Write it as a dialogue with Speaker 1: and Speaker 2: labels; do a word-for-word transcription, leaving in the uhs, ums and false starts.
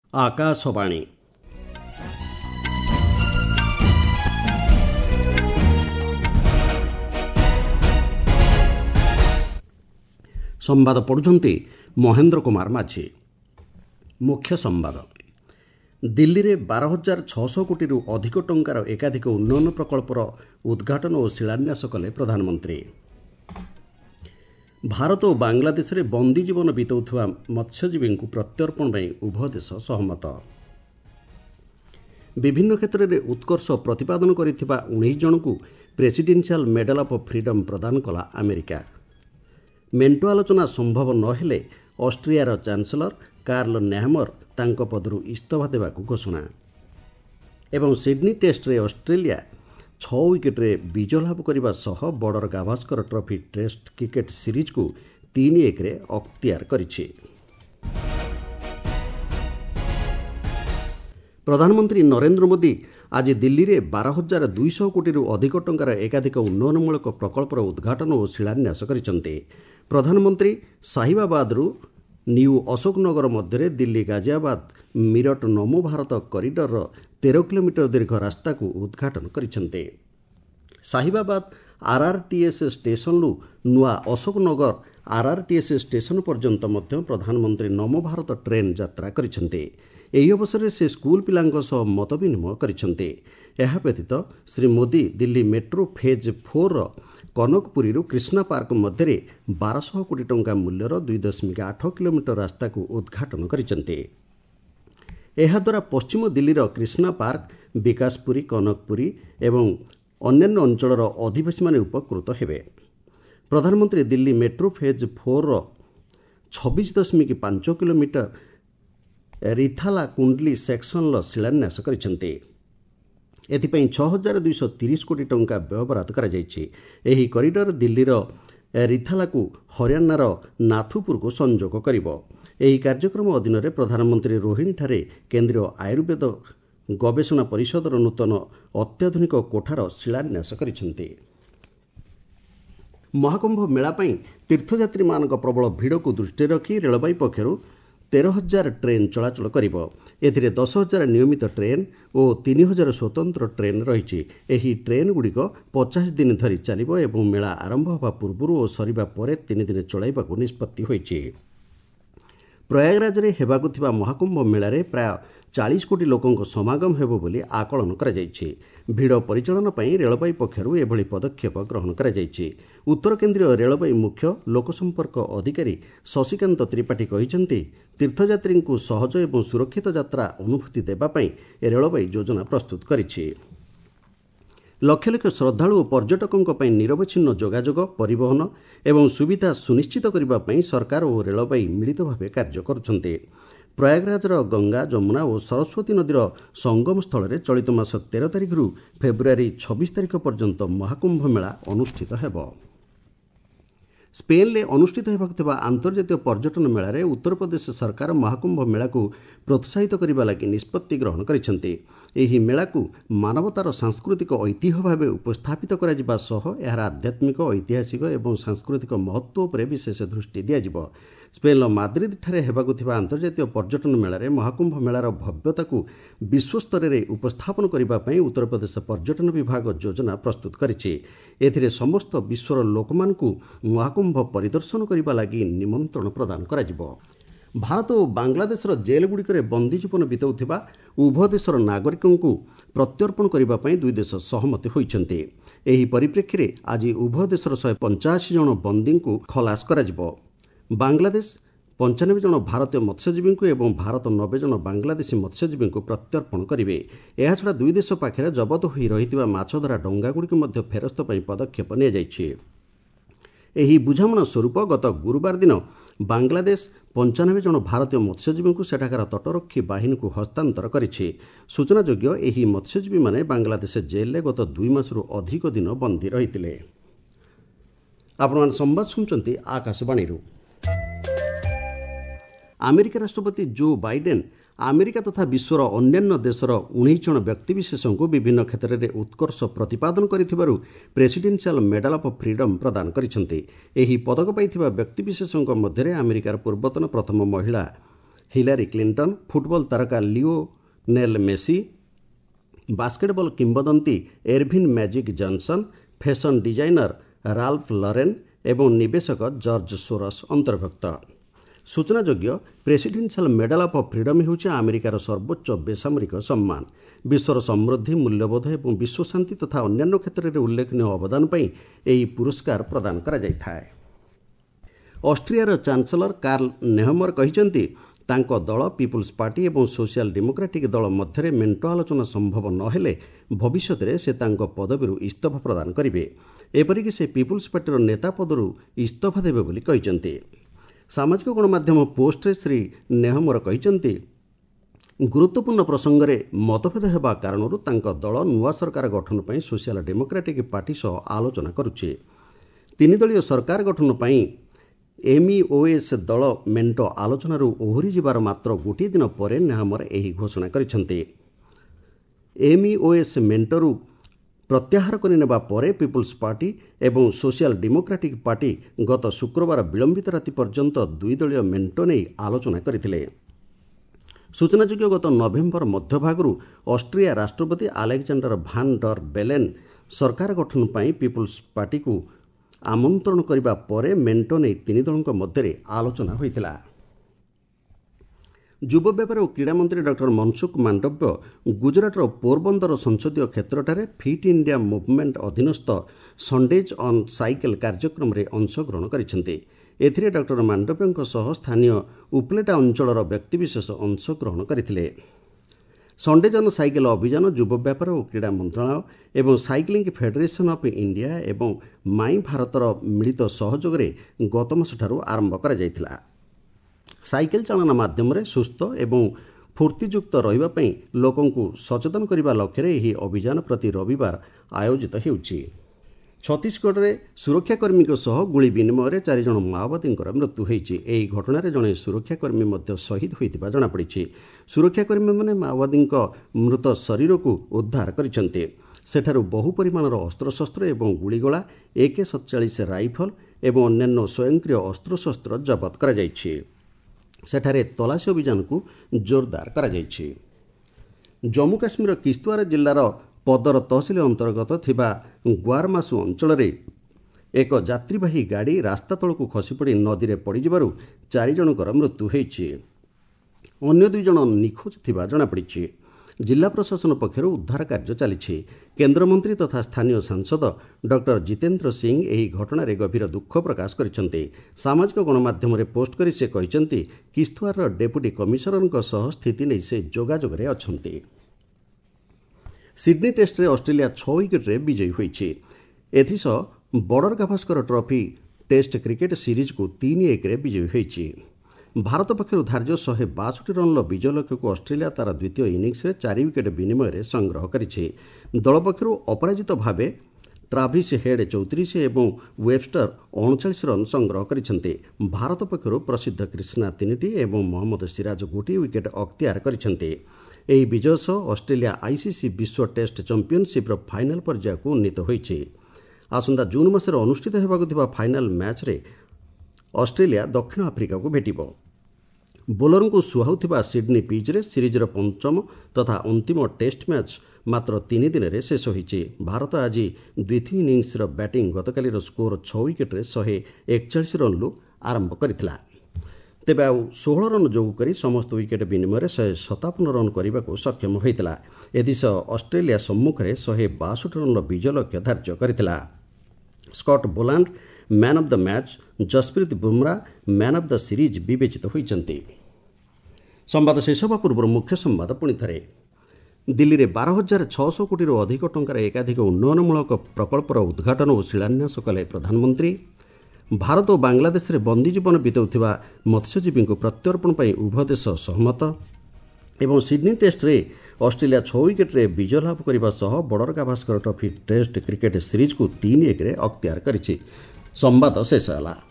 Speaker 1: ଆକାଶବାଣୀ ସମ୍ବାଦ ପଢ଼ୁଛନ୍ତି ମହେନ୍ଦ୍ର କୁମାର ମାଝୀ। ମୁଖ୍ୟ ସମ୍ବାଦ। ଦିଲ୍ଲୀରେ ବାର ହଜାର ଛଅଶହ କୋଟିରୁ ଅଧିକ ଟଙ୍କାର ଏକାଧିକ ଉନ୍ନୟନ ପ୍ରକଳ୍ପର ଉଦ୍ଘାଟନ ଓ ଶିଳାନ୍ୟାସ କଲେ ପ୍ରଧାନମନ୍ତ୍ରୀ। ଭାରତ ଓ ବାଂଲାଦେଶରେ ବନ୍ଦୀ ଜୀବନ ବିତାଉଥିବା ମତ୍ସ୍ୟଜୀବୀଙ୍କୁ ପ୍ରତ୍ୟର୍ପଣ ପାଇଁ ଉଭୟ ଦେଶ ସହମତ। ବିଭିନ୍ନ କ୍ଷେତ୍ରରେ ଉତ୍କର୍ଷ ପ୍ରତିପାଦନ କରିଥିବା ଉଣେଇଶ ଜଣଙ୍କୁ ପ୍ରେସିଡେନ୍ସିଆଲ ମେଡାଲ ଅଫ୍ ଫ୍ରିଡମ୍ ପ୍ରଦାନ କଲା ଆମେରିକା। ମେଣ୍ଟ ଆଲୋଚନା ସମ୍ଭବ ନ ହେଲେ ଅଷ୍ଟ୍ରିଆର ଚାନ୍ସେଲର କାର୍ଲ ନେହାମର ତାଙ୍କ ପଦରୁ ଇସ୍ତଫା ଦେବାକୁ ଘୋଷଣା। ଏବଂ ସିଡନୀ ଟେଷ୍ଟରେ ଅଷ୍ଟ୍ରେଲିଆ ଛଅ ୱିକେଟରେ ବିଜୟ ଲାଭ କରିବା ସହ Border Gavaskar trophy test cricket ସିରିଜକୁ ତିନି ଏକରେ ଅକ୍ତିଆର କରିଛି। ପ୍ରଧାନମନ୍ତ୍ରୀ ନରେନ୍ଦ୍ର ମୋଦି ଆଜି ଦିଲ୍ଲୀରେ ବାର ହଜାର ଦୁଇଶହ କୋଟିରୁ ଅଧିକ ଟଙ୍କାର ଏକାଧିକ ଉନ୍ନୟନମୂଳକ ପ୍ରକଳ୍ପର ଉଦ୍ଘାଟନ ଓ ଶିଳାନ୍ୟାସ କରିଛନ୍ତି। ପ୍ରଧାନମନ୍ତ୍ରୀ ସାହିବାବାଦରୁ ନ୍ୟୁ ଅଶୋକନଗର ମଧ୍ୟରେ ଦିଲ୍ଲୀ ଗାଜିଆବାଦ ମିରଟ ନମୋ ଭାରତ କରିଡରର ତେର କିଲୋମିଟର ଦୀର୍ଘ ରାସ୍ତାକୁ ଉଦ୍ଘାଟନ କରିଛନ୍ତି। ସାହିବାବାଦ ଆର୍ଆର୍ଟିଏସ୍ ଷ୍ଟେସନରୁ ନୂଆ ଅଶୋକନଗର ଆର୍ଆର୍ଟିଏସ୍ ଷ୍ଟେସନ ପର୍ଯ୍ୟନ୍ତ ମଧ୍ୟ ପ୍ରଧାନମନ୍ତ୍ରୀ ନମୋ ଭାରତ ଟ୍ରେନ୍ ଯାତ୍ରା କରିଛନ୍ତି। ଏହି ଅବସରରେ ସେ ସ୍କୁଲ ପିଲାଙ୍କ ସହ ମତ ବିନିମୟ କରିଛନ୍ତି। ଏହା ବ୍ୟତୀତ Shri Modi Delhi metro phase four କନକପୁରୀରୁ କ୍ରିଷ୍ଣା ପାର୍କ ମଧ୍ୟରେ ବାରଶହ କୋଟି ଟଙ୍କା ମୂଲ୍ୟର ଦୁଇ ଦଶମିକ ଆଠ କିଲୋମିଟର ରାସ୍ତାକୁ ଉଦ୍ଘାଟନ କରିଛନ୍ତି। ଏହାଦ୍ୱାରା ପଶ୍ଚିମ ଦିଲ୍ଲୀର କ୍ରିଷ୍ଣା ପାର୍କ, ବିକାଶପୁରୀ, କନକପୁରୀ ଏବଂ ଅନ୍ୟାନ୍ୟ ଅଞ୍ଚଳର ଅଧିବାସୀମାନେ ଉପକୃତ ହେବେ। ପ୍ରଧାନମନ୍ତ୍ରୀ ଦିଲ୍ଲୀ ମେଟ୍ରୋ ଫେଜ୍ ଫୋର୍ର ଛବିଶ ଦଶମିକ ପାଞ୍ଚ କିଲୋମିଟର ରିଥାଲା କୁଣ୍ଡଲି ସେକ୍ସନର ଶିଳାନ୍ୟାସ କରିଛନ୍ତି। ଏଥିପାଇଁ ଛଅ ହଜାର ଦୁଇଶହ ତିରିଶ କୋଟି ଟଙ୍କା ବ୍ୟୟବରାଦ କରାଯାଇଛି। ଏହି କରିଡର ଦିଲ୍ଲୀର ରିଥାଲାକୁ ହରିୟାଣାର ନାଥୁପୁରକୁ ସଂଯୋଗ କରିବ। ଏହି କାର୍ଯ୍ୟକ୍ରମ ଅଧୀନରେ ପ୍ରଧାନମନ୍ତ୍ରୀ ରୋହିଣୀଠାରେ କେନ୍ଦ୍ରୀୟ ଆୟୁର୍ବେଦ ଗବେଷଣା ପରିଷଦର ନୂତନ ଅତ୍ୟାଧୁନିକ କୋଠାର ଶିଳାନ୍ୟାସ କରିଛନ୍ତି। ମହାକୁମ୍ଭ ମେଳା ପାଇଁ ତୀର୍ଥଯାତ୍ରୀମାନଙ୍କ ପ୍ରବଳ ଭିଡ଼କୁ ଦୃଷ୍ଟିରେ ରଖି ରେଳବାଇ ପକ୍ଷରୁ ତେର ହଜାର ଟ୍ରେନ୍ ଚଳାଚଳ କରିବ। ଏଥିରେ ଦଶ ହଜାର ନିୟମିତ ଟ୍ରେନ୍ ଓ ତିନି ହଜାର ସ୍ୱତନ୍ତ୍ର ଟ୍ରେନ୍ ରହିଛି। ଏହି ଟ୍ରେନ୍ଗୁଡ଼ିକ ପଚାଶ ଦିନ ଧରି ଚାଲିବ ଏବଂ ମେଳା ଆରମ୍ଭ ହେବା ପୂର୍ବରୁ ଓ ସରିବା ପରେ ତିନି ଦିନ ଚଳାଇବାକୁ ନିଷ୍ପତ୍ତି ହୋଇଛି। ପ୍ରୟାଗରାଜରେ ହେବାକୁ ଥିବା ମହାକୁମ୍ଭ ମେଳାରେ ପ୍ରାୟ ଚାଳିଶ କୋଟି ଲୋକଙ୍କ ସମାଗମ ହେବ ବୋଲି ଆକଳନ କରାଯାଇଛି। ଭିଡ଼ ପରିଚାଳନା ପାଇଁ ରେଳବାଇ ପକ୍ଷରୁ ଏଭଳି ପଦକ୍ଷେପ ଗ୍ରହଣ କରାଯାଇଛି। ଉତ୍ତର କେନ୍ଦ୍ରୀୟ ରେଳବାଇ ମୁଖ୍ୟ ଲୋକସମ୍ପର୍କ ଅଧିକାରୀ ଶଶିକାନ୍ତ ତ୍ରିପାଠୀ କହିଛନ୍ତି, ତୀର୍ଥଯାତ୍ରୀଙ୍କୁ ସହଜ ଏବଂ ସୁରକ୍ଷିତ ଯାତ୍ରା ଅନୁଭୂତି ଦେବା ପାଇଁ ରେଳବାଇ ଯୋଜନା ପ୍ରସ୍ତୁତ କରିଛି। ଲକ୍ଷ ଲକ୍ଷ ଶ୍ରଦ୍ଧାଳୁ ଓ ପର୍ଯ୍ୟଟକଙ୍କ ପାଇଁ ନିରବଚ୍ଛିନ୍ନ ଯୋଗାଯୋଗ, ପରିବହନ ଏବଂ ସୁବିଧା ସୁନିଶ୍ଚିତ କରିବା ପାଇଁ ସରକାର ଓ ରେଳବାଇ ମିଳିତ ଭାବେ କାର୍ଯ୍ୟ କରୁଛନ୍ତି। ପ୍ରୟାଗରାଜର ଗଙ୍ଗା, ଯମୁନା ଓ ସରସ୍ୱତୀ ନଦୀର ସଙ୍ଗମ ସ୍ଥଳରେ ଚଳିତ ମାସ ତେର ତାରିଖରୁ ଫେବୃଆରୀ ଛବିଶ ତାରିଖ ପର୍ଯ୍ୟନ୍ତ ମହାକୁମ୍ଭ ମେଳା ଅନୁଷ୍ଠିତ ହେବ। ସ୍ପେନ୍ରେ ଅନୁଷ୍ଠିତ ହେବାକୁ ଥିବା ଆନ୍ତର୍ଜାତୀୟ ପର୍ଯ୍ୟଟନ ମେଳାରେ ଉତ୍ତରପ୍ରଦେଶ ସରକାର ମହାକୁମ୍ଭ ମେଳାକୁ ପ୍ରୋତ୍ସାହିତ କରିବା ଲାଗି ନିଷ୍ପତ୍ତି ଗ୍ରହଣ କରିଛନ୍ତି। ଏହି ମେଳାକୁ ମାନବତାର ସାଂସ୍କୃତିକ ଐତିହ୍ୟ ଭାବେ ଉପସ୍ଥାପିତ କରାଯିବା ସହ ଏହାର ଆଧ୍ୟାତ୍ମିକ, ଐତିହାସିକ ଏବଂ ସାଂସ୍କୃତିକ ମହତ୍ତ୍ୱ ଉପରେ ବିଶେଷ ଦୃଷ୍ଟି ଦିଆଯିବ। ସ୍ପେନ୍ର ମାଦ୍ରିଦଠାରେ ହେବାକୁ ଥିବା ଆନ୍ତର୍ଜାତୀୟ ପର୍ଯ୍ୟଟନ ମେଳାରେ ମହାକୁମ୍ଭ ମେଳାର ଭବ୍ୟତାକୁ ବିଶ୍ୱସ୍ତରରେ ଉପସ୍ଥାପନ କରିବା ପାଇଁ ଉତ୍ତରପ୍ରଦେଶ ପର୍ଯ୍ୟଟନ ବିଭାଗ ଯୋଜନା ପ୍ରସ୍ତୁତ କରିଛି। ଏଥିରେ ସମସ୍ତ ବିଶ୍ୱର ଲୋକମାନଙ୍କୁ ମହାକୁମ୍ଭ ପରିଦର୍ଶନ କରିବା ଲାଗି ନିମନ୍ତ୍ରଣ ପ୍ରଦାନ କରାଯିବ। ଭାରତ ଓ ବାଂଲାଦେଶର ଜେଲ୍ଗୁଡ଼ିକରେ ବନ୍ଦୀ ଜୀବନ ବିତାଉଥିବା ଉଭୟ ଦେଶର ନାଗରିକଙ୍କୁ ପ୍ରତ୍ୟର୍ପଣ କରିବା ପାଇଁ ଦୁଇ ଦେଶ ସହମତି ହୋଇଛନ୍ତି। ଏହି ପରିପ୍ରେକ୍ଷୀରେ ଆଜି ଉଭୟ ଦେଶର ଶହେ ପଞ୍ଚାଅଶୀ ଜଣ ବନ୍ଦୀଙ୍କୁ ଖଲାସ କରାଯିବ। ବାଂଲାଦେଶ ପଞ୍ଚାନବେ ଜଣ ଭାରତୀୟ ମତ୍ସ୍ୟଜୀବୀଙ୍କୁ ଏବଂ ଭାରତ ନବେ ଜଣ ବାଂଲାଦେଶୀ ମତ୍ସ୍ୟଜୀବୀଙ୍କୁ ପ୍ରତ୍ୟର୍ପଣ କରିବେ। ଏହାଛଡ଼ା ଦୁଇ ଦେଶ ପାଖରେ ଜବତ ହୋଇ ରହିଥିବା ମାଛଧରା ଡଙ୍ଗାଗୁଡ଼ିକୁ ମଧ୍ୟ ଫେରସ୍ତ ପାଇଁ ପଦକ୍ଷେପ ନିଆଯାଇଛି। ଏହି ବୁଝାମଣା ସ୍ୱରୂପ ଗତ ଗୁରୁବାର ଦିନ ବାଂଲାଦେଶ ପଞ୍ଚାନବେ ଜଣ ଭାରତୀୟ ମତ୍ସ୍ୟଜୀବୀଙ୍କୁ ସେଠାକାର ତଟରକ୍ଷୀ ବାହିନୀକୁ ହସ୍ତାନ୍ତର କରିଛି। ସୂଚନାଯୋଗ୍ୟ, ଏହି ମତ୍ସ୍ୟଜୀବୀମାନେ ବାଂଲାଦେଶ ଜେଲ୍ରେ ଗତ ଦୁଇ ମାସରୁ ଅଧିକ ଦିନ ବନ୍ଦୀ ରହିଥିଲେ। ଆପଣମାନେ ସମ୍ବାଦ ଶୁଣୁଛନ୍ତି ଆକାଶବାଣୀରୁ। ଆମେରିକା ରାଷ୍ଟ୍ରପତି ଜୋ ବାଇଡେନ୍ ଆମେରିକା ତଥା ବିଶ୍ୱର ଅନ୍ୟାନ୍ୟ ଦେଶର ଉଣେଇଶ ଜଣ ବ୍ୟକ୍ତିବିଶେଷଙ୍କୁ ବିଭିନ୍ନ କ୍ଷେତ୍ରରେ ଉତ୍କର୍ଷ ପ୍ରତିପାଦନ କରିଥିବାରୁ ପ୍ରେସିଡେନ୍ସିଆଲ ମେଡାଲ ଅଫ୍ ଫ୍ରିଡମ୍ ପ୍ରଦାନ କରିଛନ୍ତି। ଏହି ପଦକ ପାଇଥିବା ବ୍ୟକ୍ତିବିଶେଷଙ୍କ ମଧ୍ୟରେ ଆମେରିକାର ପୂର୍ବତନ ପ୍ରଥମ ମହିଳା ହିଲାରୀ କ୍ଲିଣ୍ଟନ, ଫୁଟବଲ ତାରକା ଲିଓନେଲ୍ ମେସି, ବାସ୍କେଟବଲ୍ କିମ୍ବଦନ୍ତୀ Earvin Magic Johnson, fashion designer Ralph Lauren ଏବଂ ନିବେଶକ ଜର୍ଜ ସୋରସ୍ ଅନ୍ତର୍ଭୁକ୍ତ। ସୂଚନାଯୋଗ୍ୟ, ପ୍ରେସିଡେନ୍ସିଆଲ ମେଡାଲ ଅଫ୍ ଫ୍ରିଡମ୍ ହେଉଛି ଆମେରିକାର ସର୍ବୋଚ୍ଚ ବେସାମରିକ ସମ୍ମାନ। ବିଶ୍ୱର ସମୃଦ୍ଧି, ମୂଲ୍ୟବୋଧ ଏବଂ ବିଶ୍ୱଶାନ୍ତି ତଥା ଅନ୍ୟାନ୍ୟ କ୍ଷେତ୍ରରେ ଉଲ୍ଲେଖନୀୟ ଅବଦାନ ପାଇଁ ଏହି ପୁରସ୍କାର ପ୍ରଦାନ କରାଯାଇଥାଏ। ଅଷ୍ଟ୍ରିଆର ଚାନ୍ସେଲର କାର୍ଲ ନେହମର କହିଛନ୍ତି, ତାଙ୍କ ଦଳ ପିପୁଲ୍ସ ପାର୍ଟି ଏବଂ ସୋସିଆଲ ଡେମୋକ୍ରାଟିକ୍ ଦଳ ମଧ୍ୟରେ ମେଣ୍ଟ ଆଲୋଚନା ସମ୍ଭବ ନ ହେଲେ ଭବିଷ୍ୟତରେ ସେ ତାଙ୍କ ପଦବୀରୁ ଇସ୍ତଫା ପ୍ରଦାନ କରିବେ। ଏପରିକି ସେ ପିପୁଲ୍ସ ପାର୍ଟିର ନେତା ପଦରୁ ଇସ୍ତଫା ଦେବେ ବୋଲି କହିଛନ୍ତି। ସାମାଜିକ ଗଣମାଧ୍ୟମ ପୋଷ୍ଟରେ ଶ୍ରୀ ନେହମର କହିଛନ୍ତି, ଗୁରୁତ୍ୱପୂର୍ଣ୍ଣ ପ୍ରସଙ୍ଗରେ ମତଭେଦ ହେବା କାରଣରୁ ତାଙ୍କ ଦଳ ନୂଆ ସରକାର ଗଠନ ପାଇଁ ସୋସିଆଲ ଡେମୋକ୍ରାଟିକ୍ ପାର୍ଟି ସହ ଆଲୋଚନା କରୁଛି। ତିନି ଦଳୀୟ ସରକାର ଗଠନ ପାଇଁ ଏମ୍ଇଓଏସ୍ ଦଳ ମେଣ୍ଟ ଆଲୋଚନାରୁ ଓହରି ଯିବାର ମାତ୍ର ଗୋଟିଏ ଦିନ ପରେ ନେହମର ଏହି ଘୋଷଣା କରିଛନ୍ତି। ଏମ୍ଇଓଏସ୍ ମେଣ୍ଟରୁ ପ୍ରତ୍ୟାହାର କରିନେବା ପରେ ପିପୁଲ୍ସ ପାର୍ଟି ଏବଂ ସୋସିଆଲ ଡେମୋକ୍ରାଟିକ୍ ପାର୍ଟି ଗତ ଶୁକ୍ରବାର ବିଳମ୍ବିତ ରାତି ପର୍ଯ୍ୟନ୍ତ ଦୁଇ ଦଳୀୟ ମେଣ୍ଟ ନେଇ ଆଲୋଚନା କରିଥିଲେ। ସୂଚନାଯୋଗ୍ୟ, ଗତ ନଭେମ୍ବର ମଧ୍ୟଭାଗରୁ ଅଷ୍ଟ୍ରିଆ ରାଷ୍ଟ୍ରପତି ଆଲେକ୍ଜାଣ୍ଡର ଭାନ୍ ଡର୍ ବେଲେନ୍ ସରକାର ଗଠନ ପାଇଁ ପିପୁଲ୍ସ ପାର୍ଟିକୁ ଆମନ୍ତ୍ରଣ କରିବା ପରେ ମେଣ୍ଟ ନେଇ ତିନି ଦଳଙ୍କ ମଧ୍ୟରେ ଆଲୋଚନା ହୋଇଥିଲା। ଯୁବ ବ୍ୟାପାର ଓ କ୍ରୀଡ଼ା ମନ୍ତ୍ରୀ ଡକ୍ଟର ମନସୁଖ ମାଣ୍ଡବ୍ୟ ଗୁଜରାଟର ପୋରବନ୍ଦର ସଂସଦୀୟ କ୍ଷେତ୍ରଠାରେ ଫିଟ୍ ଇଣ୍ଡିଆ ମୁଭମେଣ୍ଟ ଅଧୀନସ୍ଥ ସଣ୍ଡେଜ୍ ଅନ୍ ସାଇକେଲ କାର୍ଯ୍ୟକ୍ରମରେ ଅଂଶଗ୍ରହଣ କରିଛନ୍ତି। ଏଥିରେ ଡକ୍ଟର ମାଣ୍ଡବ୍ୟଙ୍କ ସହ ସ୍ଥାନୀୟ ଉପଲେଟା ଅଞ୍ଚଳର ବ୍ୟକ୍ତିବିଶେଷ ଅଂଶଗ୍ରହଣ କରିଥିଲେ। ସଣ୍ଡେଜ୍ ଅନ୍ ସାଇକେଲ ଅଭିଯାନ ଯୁବ ବ୍ୟାପାର ଓ କ୍ରୀଡ଼ା ମନ୍ତ୍ରଣାଳୟ ଏବଂ ସାଇକ୍ଲିଂ ଫେଡେରେସନ୍ ଅଫ୍ ଇଣ୍ଡିଆ ଏବଂ ମାଇଁ ଭାରତର ମିଳିତ ସହଯୋଗରେ ଗତ ମାସଠାରୁ ଆରମ୍ଭ କରାଯାଇଥିଲା। ସାଇକେଲ ଚାଳନା ମାଧ୍ୟମରେ ସୁସ୍ଥ ଏବଂ ଫୁର୍ତ୍ତିଯୁକ୍ତ ରହିବା ପାଇଁ ଲୋକଙ୍କୁ ସଚେତନ କରିବା ଲକ୍ଷ୍ୟରେ ଏହି ଅଭିଯାନ ପ୍ରତି ରବିବାର ଆୟୋଜିତ ହେଉଛି। ଛତିଶଗଡ଼ରେ ସୁରକ୍ଷାକର୍ମୀଙ୍କ ସହ ଗୁଳି ବିନିମୟରେ ଚାରିଜଣ ମାଓବାଦୀଙ୍କର ମୃତ୍ୟୁ ହୋଇଛି। ଏହି ଘଟଣାରେ ଜଣେ ସୁରକ୍ଷାକର୍ମୀ ମଧ୍ୟ ଶହୀଦ ହୋଇଥିବା ଜଣାପଡ଼ିଛି। ସୁରକ୍ଷାକର୍ମୀମାନେ ମାଓବାଦୀଙ୍କ ମୃତ ଶରୀରକୁ ଉଦ୍ଧାର କରିଛନ୍ତି। ସେଠାରୁ ବହୁ ପରିମାଣର ଅସ୍ତ୍ରଶସ୍ତ୍ର ଏବଂ ଗୁଳିଗୋଳା, ଏକେ ସତଚାଳିଶ ରାଇଫଲ ଏବଂ ଅନ୍ୟାନ୍ୟ ସ୍ୱୟଂକ୍ରିୟ ଅସ୍ତ୍ରଶସ୍ତ୍ର ଜବତ କରାଯାଇଛି। ସେଠାରେ ତଲାସୀ ଅଭିଯାନକୁ ଜୋରଦାର କରାଯାଇଛି। ଜମ୍ମୁ କାଶ୍ମୀରର କିସ୍ତୱାର ଜିଲ୍ଲାର ପଦର ତହସିଲ ଅନ୍ତର୍ଗତ ଥିବା ଗ୍ୱାରମାସୁ ଅଞ୍ଚଳରେ ଏକ ଯାତ୍ରୀବାହୀ ଗାଡ଼ି ରାସ୍ତା ତଳକୁ ଖସିପଡ଼ି ନଦୀରେ ପଡ଼ିଯିବାରୁ ଚାରିଜଣଙ୍କର ମୃତ୍ୟୁ ହୋଇଛି। ଅନ୍ୟ ଦୁଇ ଜଣ ନିଖୋଜ ଥିବା ଜଣାପଡ଼ିଛି। ଜିଲ୍ଲା ପ୍ରଶାସନ ପକ୍ଷରୁ ଉଦ୍ଧାର କାର୍ଯ୍ୟ ଚାଲିଛି। କେନ୍ଦ୍ରମନ୍ତ୍ରୀ ତଥା ସ୍ଥାନୀୟ ସାଂସଦ ଡକ୍ଟର ଜିତେନ୍ଦ୍ର ସିଂ ଏହି ଘଟଣାରେ ଗଭୀର ଦୁଃଖ ପ୍ରକାଶ କରିଛନ୍ତି। ସାମାଜିକ ଗଣମାଧ୍ୟମରେ ପୋଷ୍ଟ କରି ସେ କହିଛନ୍ତି, କିସ୍ତୱାରର ଡେପୁଟି କମିଶନରଙ୍କ ସହ ସ୍ଥିତି ନେଇ ସେ ଯୋଗାଯୋଗରେ ଅଛନ୍ତି। ସିଡ୍ନୀ ଟେଷ୍ଟରେ ଅଷ୍ଟ୍ରେଲିଆ ଛଅ ୱିକେଟ୍ରେ ବିଜୟୀ ହୋଇଛି। ଏଥିସହ Border Gavaskar trophy test cricket ସିରିଜ୍କୁ ତିନି ଏକରେ ବିଜୟୀ ହୋଇଛି। ଭାରତ ପକ୍ଷରୁ ଧାର୍ଯ୍ୟ ଶହେ ବାଷଠି ରନ୍ର ବିଜୟ ଲକ୍ଷ୍ୟକୁ ଅଷ୍ଟ୍ରେଲିଆ ତା'ର ଦ୍ୱିତୀୟ ଇନିଂସରେ ଚାରି ୱିକେଟ୍ ବିନିମୟରେ ସଂଗ୍ରହ କରିଛି। ଦଳ ପକ୍ଷରୁ ଅପରାଜିତ ଭାବେ ଟ୍ରାଭିସ୍ ହେଡ୍ ଚଉତିରିଶ ଏବଂ ୱେବଷ୍ଟର ଅଣଚାଳିଶ ରନ୍ ସଂଗ୍ରହ କରିଛନ୍ତି। ଭାରତ ପକ୍ଷରୁ ପ୍ରସିଦ୍ଧ କ୍ରିଷ୍ଣା ତିନିଟି ଏବଂ ମହମ୍ମଦ ସିରାଜ ଗୋଟିଏ ୱିକେଟ୍ ଅକ୍ତିଆର କରିଛନ୍ତି। ଏହି ବିଜୟ ସହ ଅଷ୍ଟ୍ରେଲିଆ ଆଇସିସି ବିଶ୍ୱ ଟେଷ୍ଟ ଚାମ୍ପିୟନସିପ୍ର ଫାଇନାଲ୍ ପର୍ଯ୍ୟାୟକୁ ଉନ୍ନୀତ ହୋଇଛି। ଆସନ୍ତା ଜୁନ୍ ମାସରେ ଅନୁଷ୍ଠିତ ହେବାକୁ ଥିବା ଫାଇନାଲ୍ ମ୍ୟାଚ୍ରେ ଅଷ୍ଟ୍ରେଲିଆ ଦକ୍ଷିଣ ଆଫ୍ରିକାକୁ ଭେଟିବ। ବୋଲରଙ୍କୁ ସୁହାଉଥିବା ସିଡ୍ନୀ ପିଚ୍ରେ ସିରିଜ୍ର ପଞ୍ଚମ ତଥା ଅନ୍ତିମ ଟେଷ୍ଟ ମ୍ୟାଚ୍ ମାତ୍ର ତିନି ଦିନରେ ଶେଷ ହୋଇଛି। ଭାରତ ଆଜି ଦ୍ୱିତୀୟ ଇନିଂସର ବ୍ୟାଟିଂ ଗତକାଲିର ସ୍କୋର ଛଅ ୱିକେଟ୍ରେ ଶହେ ଏକଚାଳିଶ ରନ୍ରୁ ଆରମ୍ଭ କରିଥିଲା। ତେବେ ଆଉ ଷୋହଳ ରନ୍ ଯୋଗ କରି ସମସ୍ତ ୱିକେଟ୍ ବିନିମୟରେ ଶହେ ସତାବନ ରନ୍ କରିବାକୁ ସକ୍ଷମ ହୋଇଥିଲା। ଏଥିସହ ଅଷ୍ଟ୍ରେଲିଆ ସମ୍ମୁଖରେ ଶହେ ବାଷଠି ରନ୍ର ବିଜୟ ଲକ୍ଷ୍ୟ ଧାର୍ଯ୍ୟ କରିଥିଲା। Scott Boland man of the match, Jasprit Bumrah man of the series ବିବେଚିତ ହୋଇଛନ୍ତି। ସମ୍ବାଦ ଶେଷ ହେବା ପୂର୍ବରୁ ମୁଖ୍ୟ ସମ୍ବାଦ ପୁଣି ଥରେ। ଦିଲ୍ଲୀରେ ବାର ହଜାର ଛଅଶହ କୋଟିରୁ ଅଧିକ ଟଙ୍କାର ଏକାଧିକ ଉନ୍ନୟନମୂଳକ ପ୍ରକଳ୍ପର ଉଦ୍ଘାଟନ ଓ ଶିଳାନ୍ୟାସ କଲେ ପ୍ରଧାନମନ୍ତ୍ରୀ। ଭାରତ ଓ ବାଂଲାଦେଶରେ ବନ୍ଦୀ ଜୀବନ ବିତାଉଥିବା ମତ୍ସ୍ୟଜୀବୀଙ୍କୁ ପ୍ରତ୍ୟର୍ପଣ ପାଇଁ ଉଭୟ ଦେଶ ସହମତ। ଏବଂ ସିଡ୍ନୀ ଟେଷ୍ଟରେ ଅଷ୍ଟ୍ରେଲିଆ ଛଅ ୱିକେଟ୍ରେ ବିଜୟ ଲାଭ କରିବା ସହ Border Gavaskar trophy test cricket ସିରିଜ୍କୁ ତିନି ଏକରେ ଅକ୍ତିଆର କରିଛି। ସମ୍ବାଦ ଶେଷ ହେଲା।